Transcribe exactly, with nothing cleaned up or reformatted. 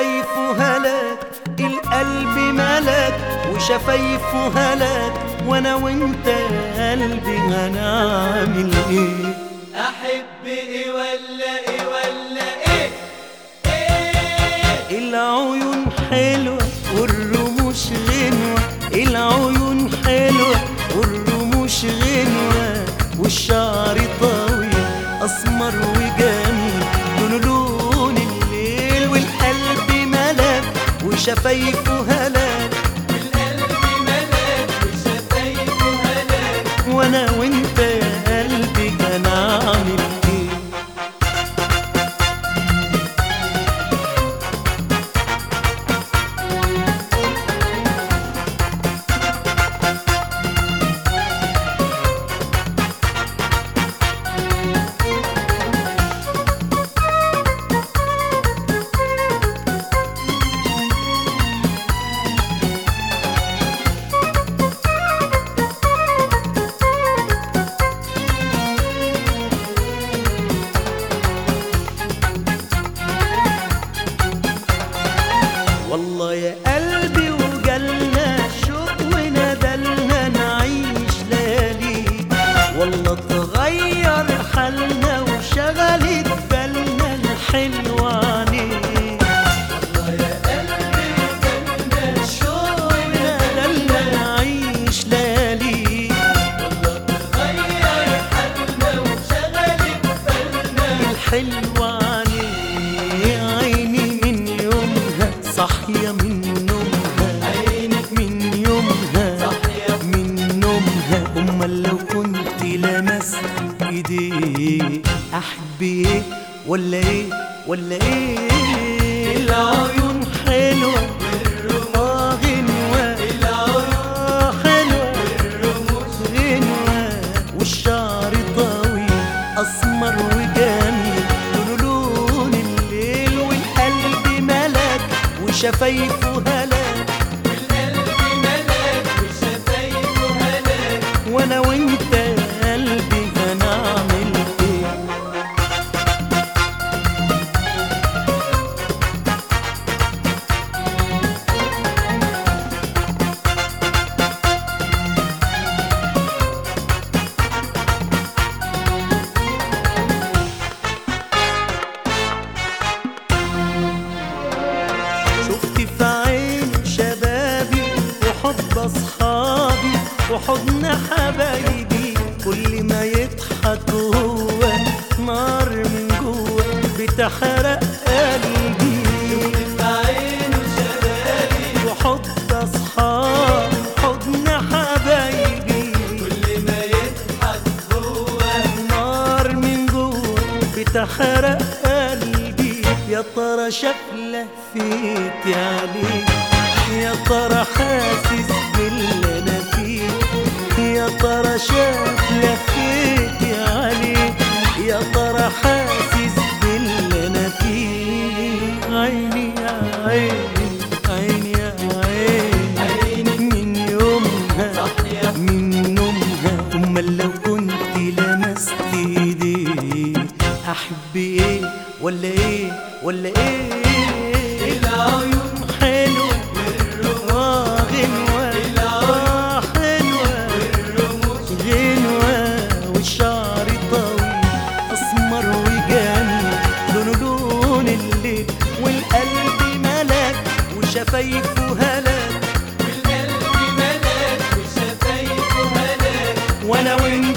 وشفايفه هلاك، القلب ملك وشفايفه هلاك، وانا وانت يا قلبي هنعمل ايه؟ احب ايه ولا ايه ولا ايه؟ ايه العيون حلوة والرموش غنوة، العيون حلوة والرموش غنوة، والشعر طويل اسمر وجميل لونه لون الليل، والقلب ملك وشفايفه هلاك، القلب ملاك وشفايفه هلاك، وانا وانت يا قلبي هنعمل ايه؟ والله يا قلبي وجالنا الشوق وندلنا نعيش ليالي، والله تغير حالنا وشغلت بالنا الحلوة عليك. والله يا قلبي وجالنا الشوق وندلنا نعيش ليالي، والله تغير حالنا وشغلت بالنا الحلوة عليك. عيني من يومها صاحية من نومها، عينك من يومها صاحية من نومها، أمال لو كنت لمست إيديه أحب إيه ولا إيه ولا إيه؟ العيون حلوة آه غنوة، آه حلوة غنوة، والشعر طويل أسمر وجميل لونه لون الليل، والقلب ملك وشفايفه هلاك، والقلب ملاك وشفايفه هلاك، وانا وانت يا قلبي هنعمل ايه؟ شفت في عين شبابي وحب اصحابي وحضن حبايبي، كل ما يضحك هو نار من جوه بتحرق قلبي. في عينه شبابي وحب اصحابي حضن حبايبي، كل ما يضحك هو نار من جوه بتحرق قلبي. يا ترى شاف لهفتي عليك، يا ترى حاسس باللي انا فيه، يا ترى شاف لهفتي عليك، يا ترى حاسس باللي انا فيه. عيني يا عيني عيني يا عيني، عينك من يومها صاحية من نومها، امال لو كنت لمست ايديه احب ايه ولا ايه ولا ايه؟ العيون حلوة آه غنوة، آه حلوة غنوة، والشعر طويل أسمر وجميل لونه لون الليل، والقلب ملك وشفايفه هلاك، والقلب ملاك وشفايفه هلاك، وانا وانت